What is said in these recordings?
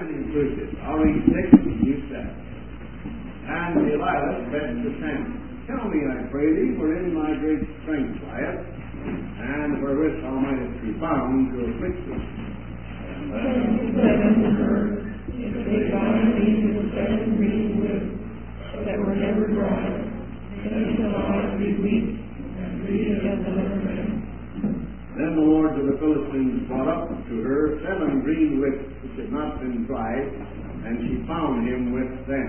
and inclusive. I'll read 6 and you 7. And Delilah said to Samson, tell me, I pray thee, wherein my great strength lieth, and wherewith thou mightest be found to afflict thee. And he said unto her, if they bind me with 7 green whips that were never dry, then shall I be weak and bleed as a little man. Then the lords of the Philistines brought up to her 7 green whips which had not been dried, and she found him with them.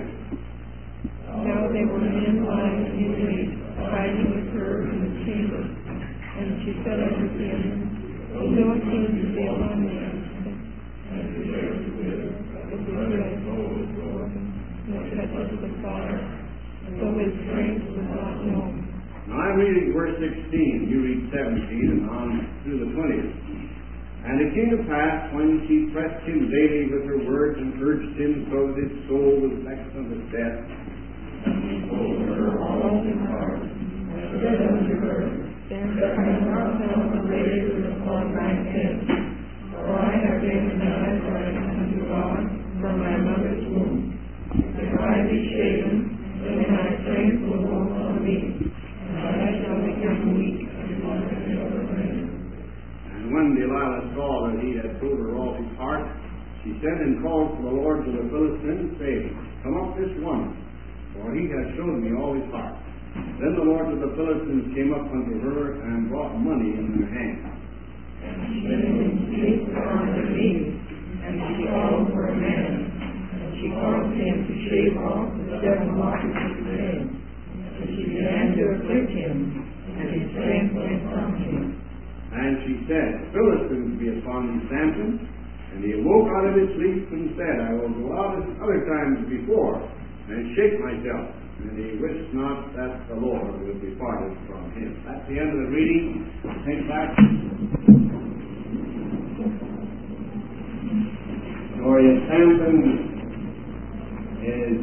Now they were men lying in wait, fighting with her in the chamber. And she said unto him, so it came to be upon me, and to bear the whip, the blood was broken, and touches the fire, so his strength was not known. Now I'm reading verse 16, you read 17 and on through the 20th. And it came to pass, when she pressed him daily with her words and urged him so that his soul was vexed unto death, and he told her all his heart, and said unto her, stand up and not tell the razor upon thine head, for I have been denied right unto God from my mother's womb. If I be shaven, then my strength will go from me, and I shall become weak upon the other man. And when Delilah saw that he had told her all his heart, she sent and called for the lords of the Philistines, saying, come up this one, for he has shown me all his heart. Then the lords of the Philistines came up unto her and brought money in their hand. And she did speak unto me, and she called for a man, and she caused him to shave off the 7 locks of his head. And she began to afflict him, and his strength went from him. And she said, Philistines be upon thee, Samson. And he awoke out of his sleep and said, I will go out as other times before, and shake myself. And he wished not that the Lord would be parted from him. That's the end of the reading. Take back. The story of Samson is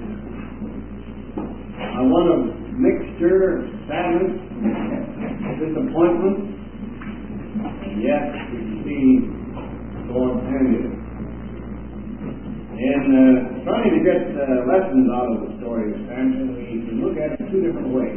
one of mixture, sadness, disappointment, and yet we see God's hand in it. In trying to get lessons out of the story of Samson, we can look at it 2 different ways.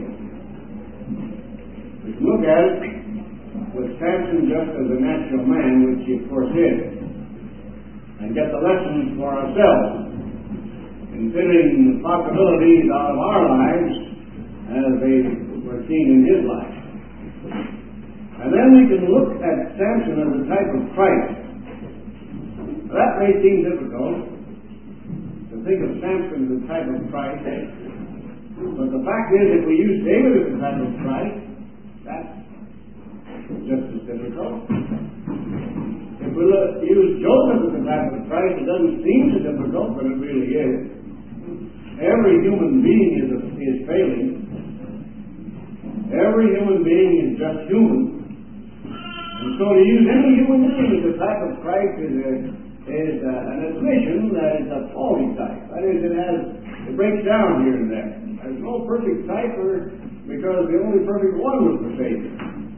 We can look at it with Samson just as a natural man, which he of course is, and get the lessons for ourselves, considering the possibilities out of our lives as they were seen in his life. And then we can look at Samson as a type of Christ. That may seem difficult, think of Samson as a type of Christ, but the fact is, if we use David as a type of Christ, that's just as difficult. If we use Joseph as a type of Christ, it doesn't seem so difficult, but it really is. Every human being is failing. Every human being is just human. And so to use any human being as a type of Christ is an admission that it's a faulty type. That is, it breaks down here and there. There's no perfect type because the only perfect one was the Savior.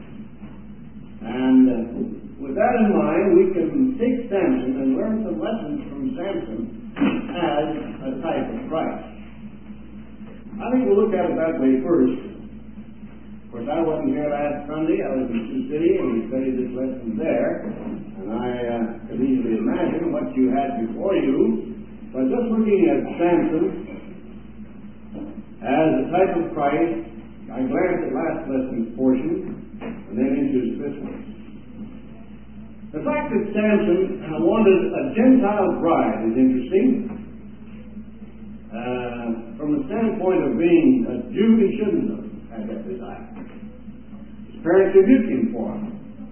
And with that in mind, we can take Samson and learn some lessons from Samson as a type of Christ. I think we'll look at it that way first. Of course, I wasn't here last Sunday. I was in Sioux City, and we studied this lesson there. And I can easily imagine what you had before you. But just looking at Samson as a type of Christ, I glanced at last lesson's portion and then into this one. The fact that Samson wanted a Gentile bride is interesting. From the standpoint of being a Jew, he shouldn't have had that desire. His parents rebuked him for it.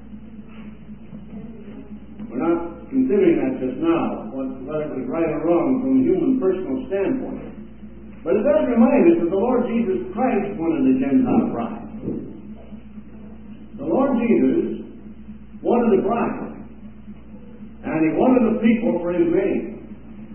We're not considering that just now, whether it was right or wrong from a human personal standpoint. But it does remind us that the Lord Jesus Christ wanted a Gentile bride. The Lord Jesus wanted a bride. And he wanted a people for his name.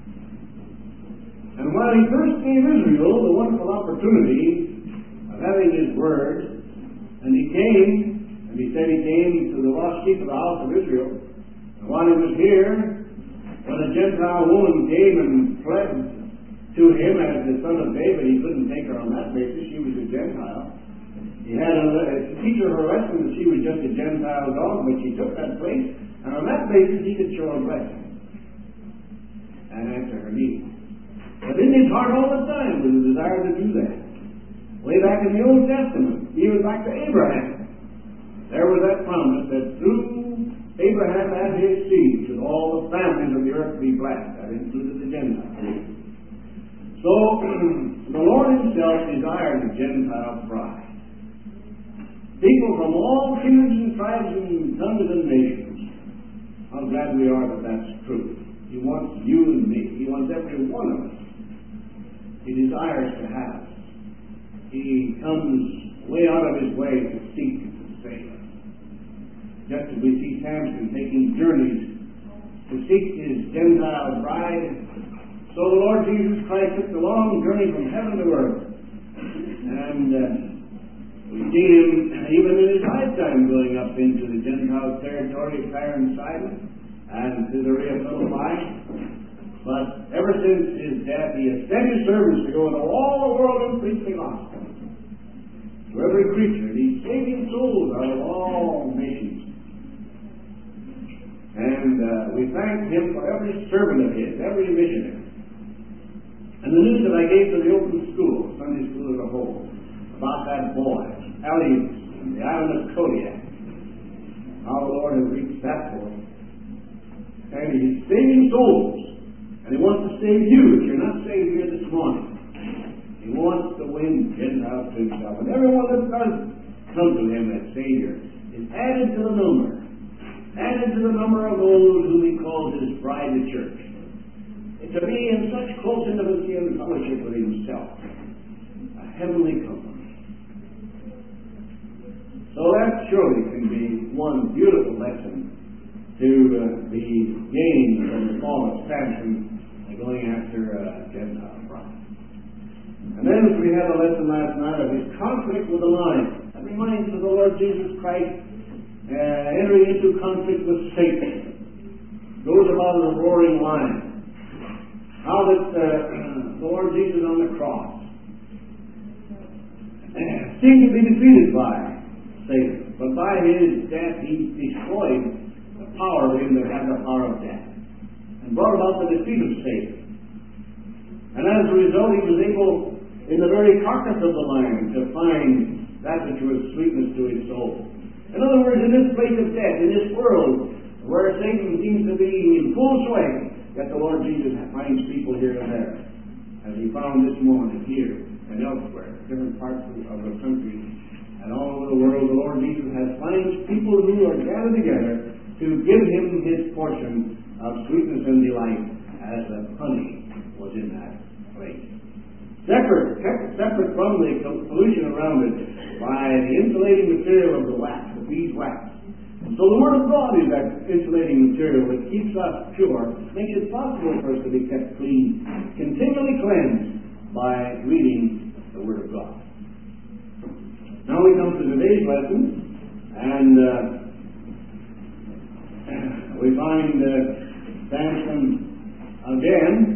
And while he first gave Israel the wonderful opportunity of having his word, and he came, and he said he came to the lost sheep of the house of Israel. And while he was here, when a Gentile woman came and fled to him as the son of David, he couldn't take her on that basis. She was a Gentile. He had to teach her lesson that she was just a Gentile dog, but she took that place, and on that basis he could show her blessing and answer her needs. But in his heart all the time was a desire to do that. Way back in the Old Testament, even back to Abraham, there was that promise that through Abraham and his seed should all the families of the earth be blessed. That included the Gentiles. So the Lord himself desired a Gentile bride. People from all kindreds and tribes and tongues and nations. How glad we are that that's true. He wants you and me. He wants every one of us. He desires to have us. He comes way out of his way to seek and to save us. Just as we see Samson taking journeys to seek his Gentile bride, so the Lord Jesus Christ took the long journey from heaven to earth. And we see him even in his lifetime going up into the Gentile territory of Tyre and Sidon and Caesarea Philippi. But ever since his death, he has sent his servants to go into all the world and preach the gospel to every creature. He's saving souls out of all nations. And we thank him for every servant of his, every missionary. And the news that I gave to the open school, Sunday school as a whole, about that boy, Elias, in the island of Kodiak, how the Lord has reached that boy. And he's saving souls. And he wants to save you if you're not saved here this morning. He wants to win Gentiles to himself. And everyone that does come to him as Savior is added to the number. Added to the number of those whom he calls his bride, the church. It's to be in such close intimacy and fellowship with himself. A heavenly company. So that surely can be one beautiful lesson to be gained from the fall of Samson by going after a Gentile bride. And then we had a lesson last night of his conflict with the lion. That reminds us of the Lord Jesus Christ entering into conflict with Satan. Goes about as a roaring lion. How that the Lord Jesus on the cross seemed to be defeated by Satan. But by his death he destroyed the power of him that had the power of death and brought about the defeat of Satan. And as a result he was able in the very carcass of the lion to find that which was sweetness to his soul. In other words, in this place of death, in this world where Satan seems to be in full sway, yet the Lord Jesus finds people here and there, as he found this morning here and elsewhere, different parts of the country and all over the world. The Lord Jesus finds people who are gathered together to give him his portion of sweetness and delight, as the honey was in that place. Separate from the pollution around it by the insulating material of the wax, the beeswax. And so the Word of God is that insulating material that keeps us pure, makes it possible for us to be kept clean, continually cleansed by reading the Word of God. Now we come to today's lesson, and we find Samson again.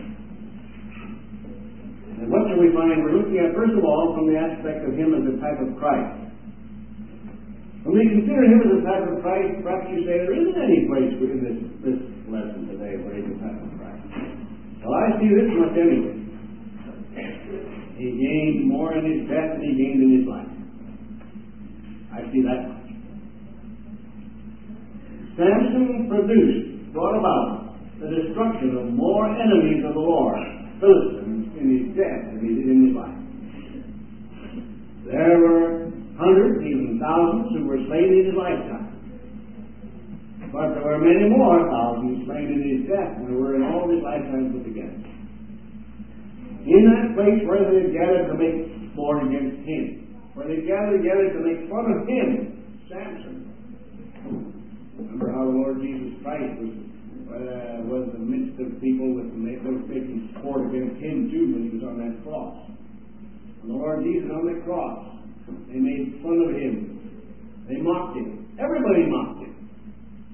And what shall we find? We're looking at, first of all, from the aspect of him as a type of Christ. When we consider him as a type of Christ, perhaps you say there isn't any place in this lesson today where he's a type of Christ. Well, I see this much anyway. He gained more in his death than he gained in his life. I see that much. Samson brought about the destruction of more enemies of the Lord, Philistines, in his death than he did in his life. There were hundreds, even thousands, who were slain in his lifetime. But there were many more thousands slain in his death than there were in all his lifetime put together. In that place where they gathered to make war against him, where they gathered together to make fun of him, Samson. Remember how the Lord Jesus Christ was in the midst of people with those making sport against him too when he was on that cross. And the Lord Jesus on the cross, they made fun of him. They mocked him. Everybody mocked him.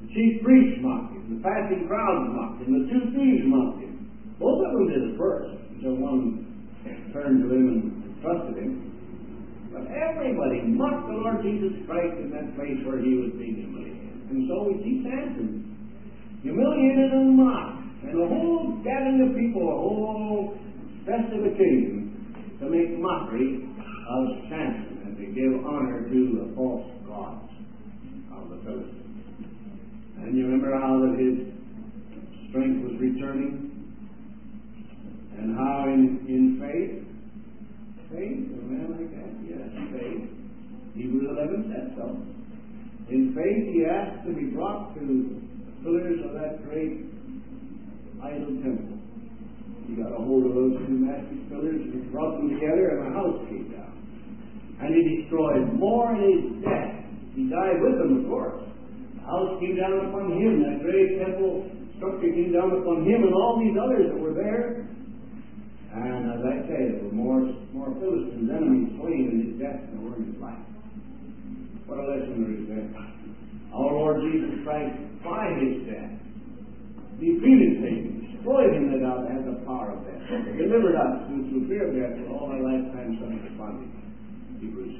chief priests mocked him, the passing crowds mocked him, the two thieves mocked him. Both of them did at first, until one turned to him and trusted him. But everybody mocked the Lord Jesus Christ in that place where he was being humiliated. And so we see Samson humiliated and mocked, and a whole gathering of people, a whole festive occasion to make mockery of Samson and to give honor to the false gods of the Philistines. And you remember how that his strength was returning, and how in faith, a man like that, yes, faith, Hebrews 11 said so. In faith he asked to be brought to the pillars of that great idol temple. He got a hold of those two massive pillars and brought them together, and a house came down. And he destroyed more in his death. He died with them, of course. The house came down upon him. That great temple structure came down upon him and all these others that were there. And as I say, there were more Philistines' enemies slain in his death than there were in his life. What a lesson there is there. Our Lord Jesus Christ, by his death, defeated Satan, destroyed him that has the power of death, delivered us through fear of death for all our lifetime subject to bondage. Hebrews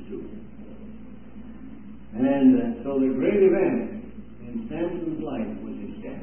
2. And so the great event in Samson's life was his death.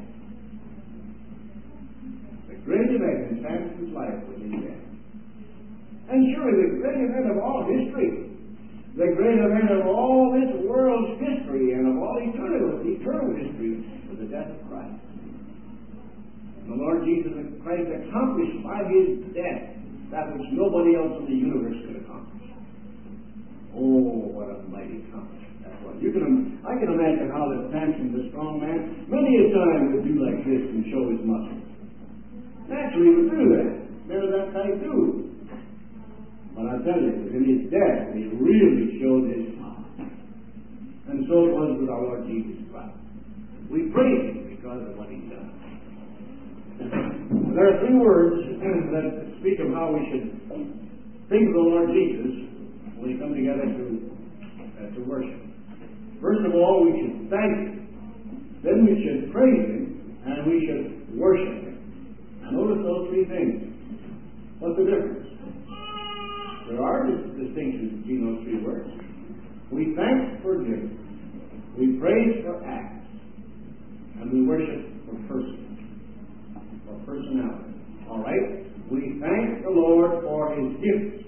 The great event in Samson's life was his death. And surely the great event of all history, the great event of all this world's history and of all eternal history was the death of Christ. And the Lord Jesus Christ accomplished by his death that which nobody else in the universe could accomplish. Oh, what a mighty accomplishment that was. I can imagine how that Samson, the strong man, many a time would do like this and show his muscles. Naturally, he would do that. They're that type too. But I tell you, in his death, he really showed his power. And so it was with our Lord Jesus Christ. We praise him because of what he's done. There are three words that speak of how we should think of the Lord Jesus when we come together to worship. First of all, we should thank him. Then we should praise him, and we should worship him. Now notice those three things. What's the difference? There are distinctions between those three words. We thank for gifts, we praise for acts, and we worship for persons, for personality. All right? We thank the Lord for his gifts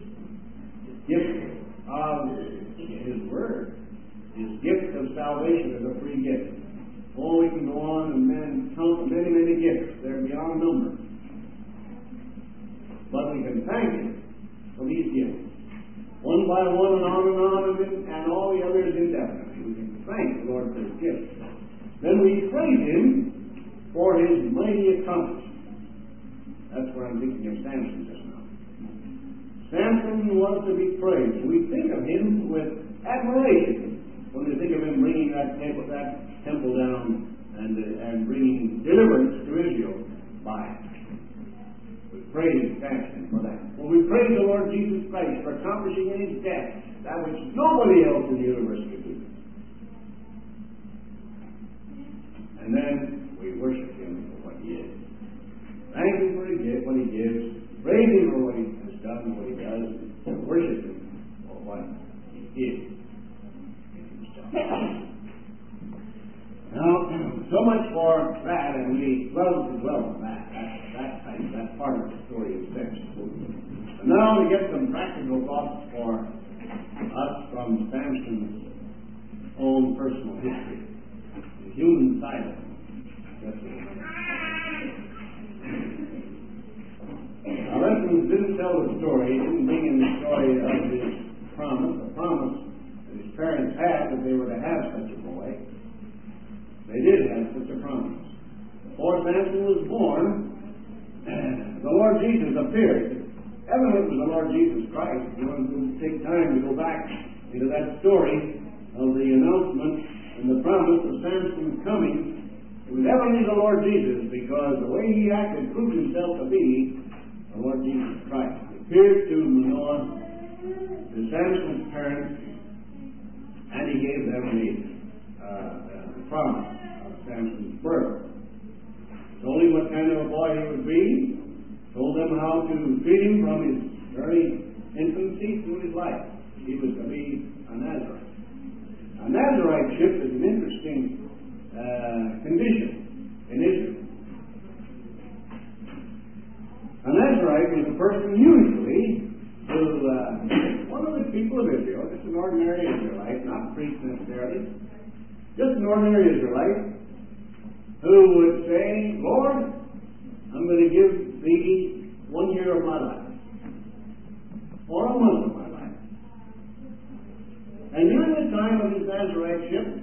of his word, his gift of salvation is a free gift. Oh, we can go on and count many, many gifts. They're beyond number. But we can thank him for these gifts. One by one and all the others indefinitely. We can thank the Lord for his gifts. Then we praise him for his mighty accomplishments. That's where I'm thinking of Samson just now. Samson was to be praised. We think of him with admiration when we think of him bringing that temple down and bringing deliverance to Israel by it. We praise Samson for that. When we praise the Lord Jesus Christ for accomplishing in his death that which nobody else in the universe could do. And then we worship him for what he is. Thank him for what he gives. Praise him for what he has done and what he does. And worship him for what he is. Now, so much for that, and we love to dwell on that part of the story of Samson. And now to get some practical thoughts for us from Samson's own personal history, the human side of it. Our lessons didn't tell the story, didn't bring in the story of his promise, the promise that his parents had that they were to have such a boy. They did have such a promise. Before Samson was born, the Lord Jesus appeared. Evidently it was the Lord Jesus Christ. You want to take time to go back into that story of the announcement and the promise of Samson's coming. It was evidently the Lord Jesus, because the way he acted proved himself to be the Lord Jesus Christ. He appeared to Manoah, to Samson's parents, and he gave them the promise of Samson's birth. Told him what kind of a boy he would be. Told them how to treat him from his very infancy through his life. He was to be a Nazarite. A Nazariteship is an interesting condition in Israel. A Nazarite was a person usually who, one of the people of Israel, just an ordinary Israelite, not a priest necessarily, just an ordinary Israelite, who would say, Lord, I'm going to give thee 1 year of my life, or a month of my life. And during the time of his Nazariteship,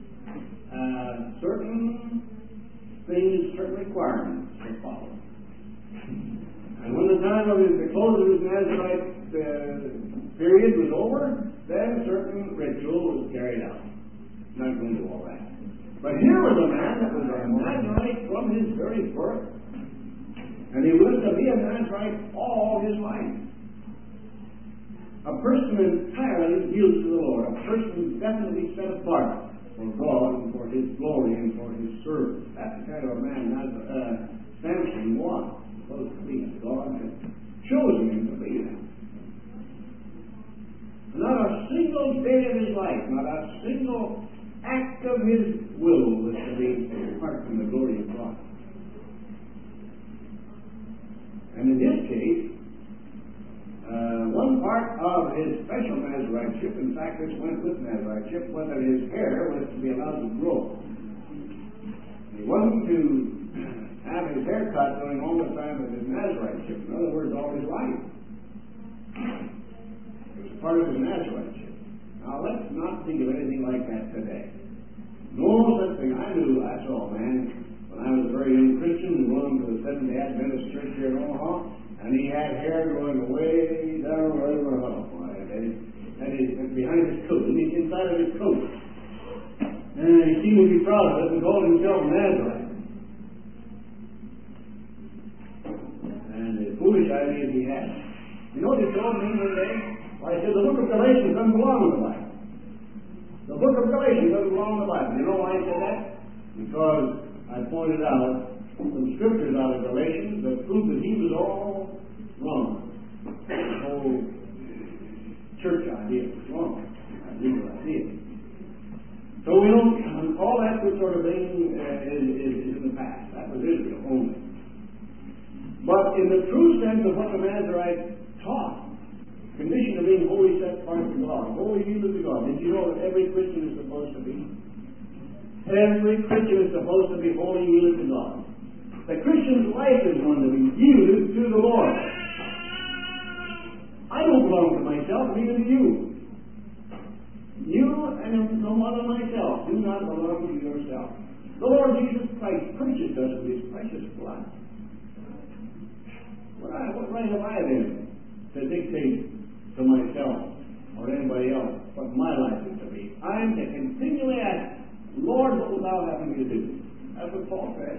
certain things, certain requirements were followed. And when the time of the close of his Nazarite period was over, then certain ritual was carried out. Not going to do all that. But here was a man that was a Nazarite from his very birth, and he was to be a Nazarite all his life. A person entirely yielded to the Lord, a person definitely set apart for God and for His glory and for His service. That's the kind of a man Samson was supposed to be. God had chosen him to be that. Not a single day of his life, not a single act of his will was to be apart from the glory of God. And in his case, one part of his special Nazariteship, in fact this went with Nazariteship, was that his hair was to be allowed to grow. He wasn't to have his hair cut during all the time of his Nazariteship. In other words, all his life. It was part of his Nazariteship. Now let's not think of anything like that today. No such thing. I saw a man when I was a very young Christian going to the Seventh-day Adventist Church here in Omaha, and he had hair going way down right around and behind his coat, and inside of his coat. And he seemed to be proud of it and called himself Nazarite. And the foolish ideas he had. You know what he told me one day? Well, he said, the book of Galatians doesn't belong in the Bible. The book of Galatians doesn't belong in the Bible. You know why he said that? Because I pointed out some scriptures out of Galatians that proved that he was all wrong. The whole church idea was wrong. That legal idea. So we don't, all that sort of thing is in the past. That was Israel only. But in the true sense of what the Nazarite taught, condition of being wholly set apart to God, wholly yielded to God, did you know that every Christian is supposed to be? Every Christian is supposed to be wholly yielded to God. The Christian's life is one to be yielded to the Lord. I don't belong to myself, neither do you. You and no more than myself do not belong to yourself. The Lord Jesus Christ purchased us with His precious blood. What right have I then to dictate to myself or anybody else what my life is to be? I am to continually ask, Lord, what will Thou have me to do? That's what Paul said.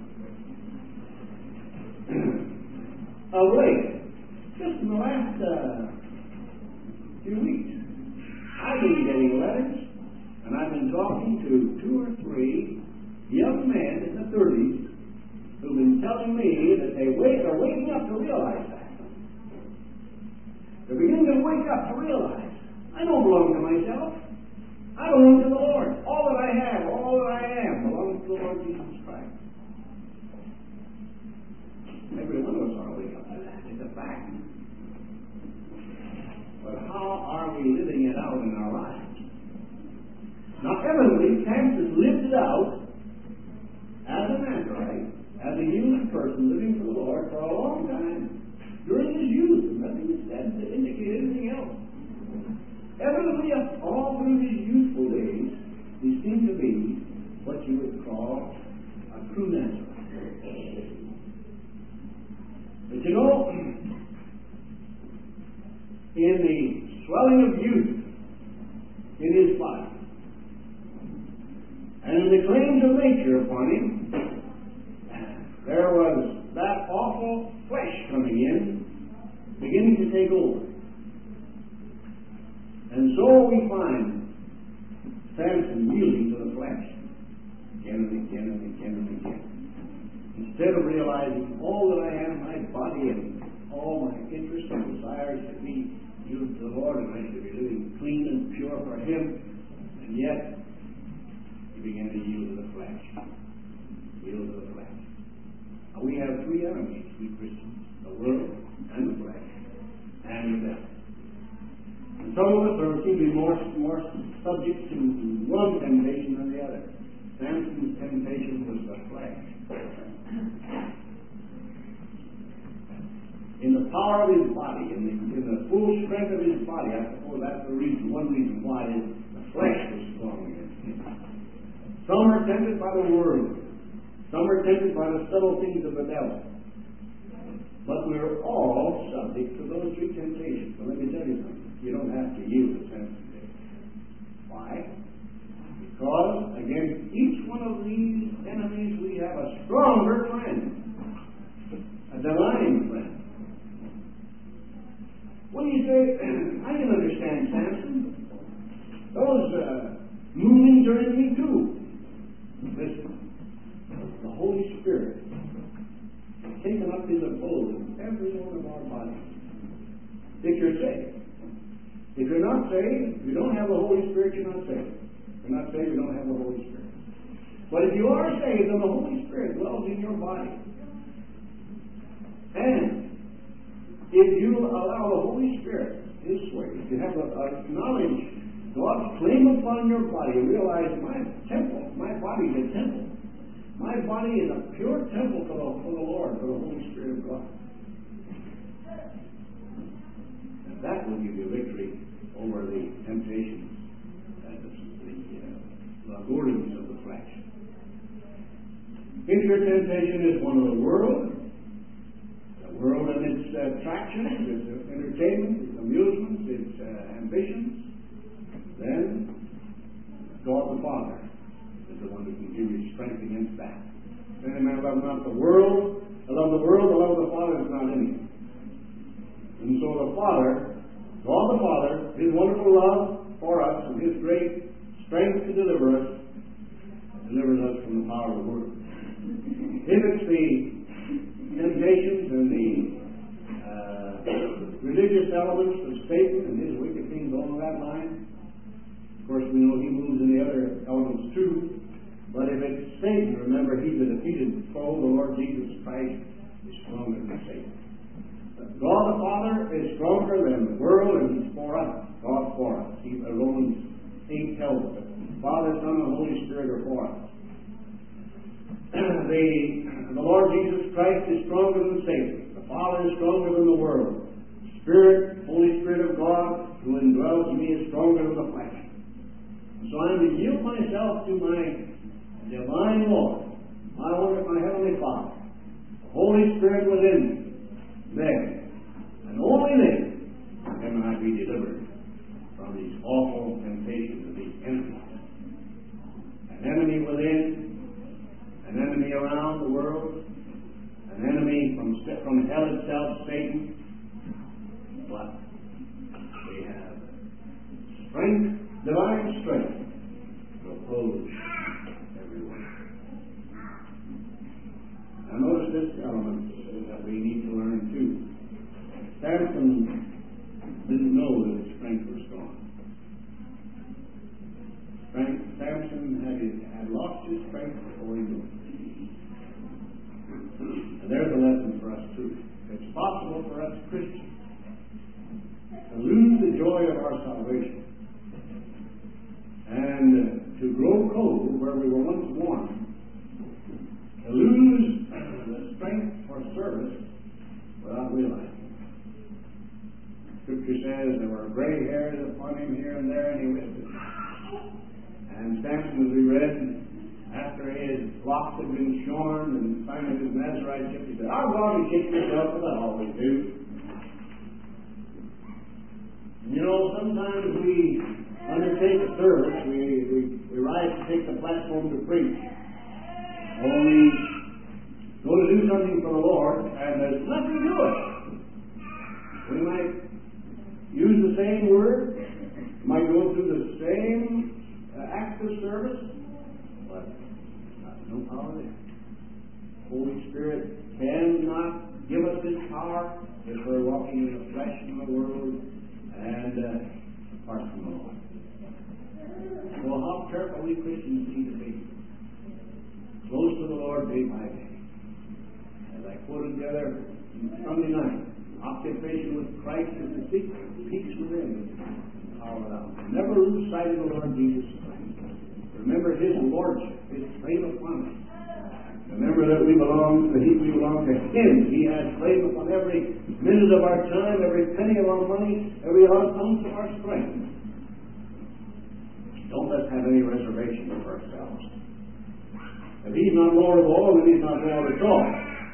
Of late, just in the last few weeks, I've been getting letters, and I've been talking to 2 or 3 young men in the 30s who've been telling me that are waking up to realize that. They're beginning to wake up to realize, I don't belong to myself. I belong to the Lord. All that I have, all that I am, belongs to the Lord Jesus Christ. Every one of us ought to wake up to that. It's a fact. But how are we living it out in our lives? Now, evidently, Samson lived it out as a Nazarite, as a human person living for the Lord for a long time. During his youth, and nothing is said to indicate anything else. Evidently, all through his youthful days, he seemed to be what you would call a true Nazarite. But you know, in the swelling of youth in his body, and in the claims of nature upon him, there was that awful flesh coming in, beginning to take over. And so we find Samson yielding to the flesh again and again and again again and again. Instead of realizing all that I have, my body and all my interests and desires should be yielded to the Lord, and I should be living clean and pure for Him, and yet you begin to yield to the flesh. Yield to the flesh. Now, we have three enemies, we Christians: the world, and the flesh, and the devil. And some of us seem to be more subject to one temptation than the other. Samson's temptation was the flesh. In the power of his body, in the full strength of his body, I suppose that's one reason why the flesh was strong against him. Some are tempted by the world. Some are tempted by the subtle things of the devil. But we're all subject to those three temptations. But let me tell you something. You don't have to yield to temptation. Why? Because against each one of these enemies we have a stronger friend, a divine friend. When you say, I can understand Samson, those movings are in me too. Listen, the Holy Spirit has taken up His abode in every one of our bodies. If you're saved. If you're not saved, if you don't have the Holy Spirit, you're not saved. If you're not saved, you don't have the Holy Spirit. But if you are saved, then the Holy Spirit dwells in your body. And if you allow the Holy Spirit His way, if you have acknowledge God's claim upon your body, and realize my body is a temple. My body is a pure temple for the Lord, for the Holy Spirit of God. And that will give you victory over the temptations and the allurements of the flesh. If your temptation is one of the world and its attractions, its entertainment, its amusements, its ambitions, then God the Father is the one who can give you strength against that. If any man love not the world, the love of the Father is not in him. And so the Father, God the Father, His wonderful love for us and His great strength to deliver us, delivers us from the power of the world. If it's the temptations and the religious elements of Satan and his wicked things along that line, of course we know he moves in the other elements too. But if it's Satan, remember He's a defeated foe. The Lord Jesus Christ is stronger than Satan. God the Father is stronger than the world, and He's for us. God's for us. Romans 8 tells us that Father, Son, and Holy Spirit are for us. The Lord Jesus Christ is stronger than Satan. The Father is stronger than the world. The Spirit, Holy Spirit of God, who indwells me, is stronger than the flesh. So I'm to yield myself to my divine Lord, my Heavenly Father, the Holy Spirit within me. Then, and only then, can I be delivered from these awful temptations of these enemies. An enemy within, an enemy around the world, an enemy from hell itself, Satan. But we have strength, divine strength, to oppose everyone. Now notice this element that we need to learn too. Samson didn't know that his strength was gone. Samson had lost his strength before he knew it. And there's a lesson for us too. It's possible for us Christians to lose the joy of our salvation and to grow cold where we were once warm, to lose the strength for service without realizing. Scripture says there were gray hairs upon him here and there, and he wished it. And Samson, as we read, after his locks had been shorn and finally his Nazarite, he said, "I'll go out and shake myself, as I always do." You know, sometimes we undertake a service, we rise to take the platform to preach, or we go to do something for the Lord, and there's nothing to it. We might use the same word, might go through the same act of service, but no power power then. Holy Spirit cannot give us this power if we're walking in the flesh and the world and apart from the Lord. So how careful we Christians need to be. Close to the Lord day by day. As I quoted the other Sunday night, occupation with Christ is the secret. Peace within, power without. Never lose sight of the Lord Jesus Christ. Remember His Lordship, His claim upon us. Remember that we belong to Him. He has claim upon every minute of our time, every penny of our money, every ounce of our strength. Don't let's have any reservations for ourselves. If He's not Lord of all, then He's not Lord at all.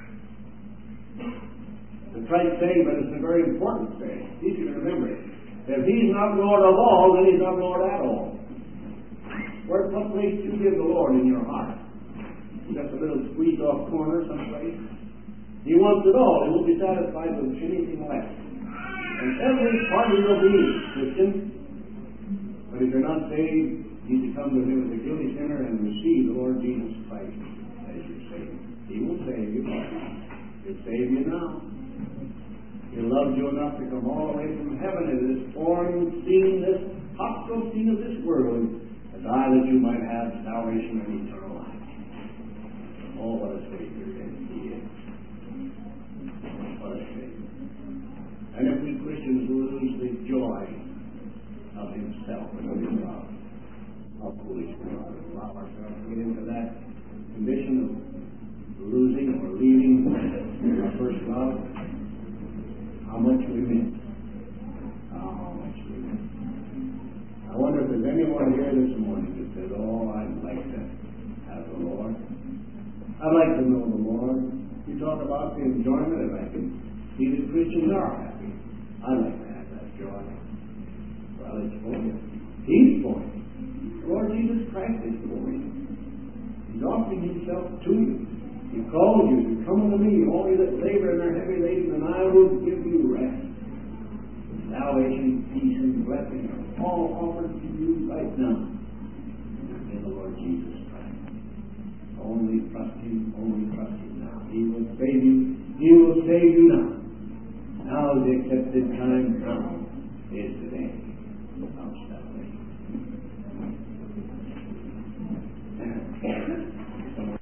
It's a trite saying, but it's a very important saying. Easy to remember it. If He's not Lord of all, then He's not Lord at all. What place do you give the Lord in your heart? Just a little squeezed off corner someplace. He wants it all. He won't be satisfied with anything less. And every part of your being, Christian. But if you're not saved, you need to come to Him as a guilty sinner and receive the Lord Jesus Christ as your Savior. He will save you. He'll save you now. He loves you enough to come all the way from heaven into this foreign scene, this hostile scene of this world, to die that you might have salvation and eternal life. Oh, what a Savior He is. What a Savior. And if we Christians lose the joy of Himself and of His love, how foolish we are to allow ourselves to get into that condition of losing or leaving our first love. How much we miss. How much we miss. I wonder if there's anyone here this morning that says, oh, I'd like to have the Lord. I'd like to know the Lord. You talk about the enjoyment, and I can see that Christians are happy. I'd like to have that joy. Well, it's for you. He's for you. The Lord Jesus Christ is for you. He's offering Himself to you. He calls you to come unto me, all you that labor and are heavy laden, and I will give you rest. Salvation, peace, and blessing are all offered to you right now in the Lord Jesus Christ. Only trust Him now. He will save you. He will save you now. Now is the accepted time. Now is today.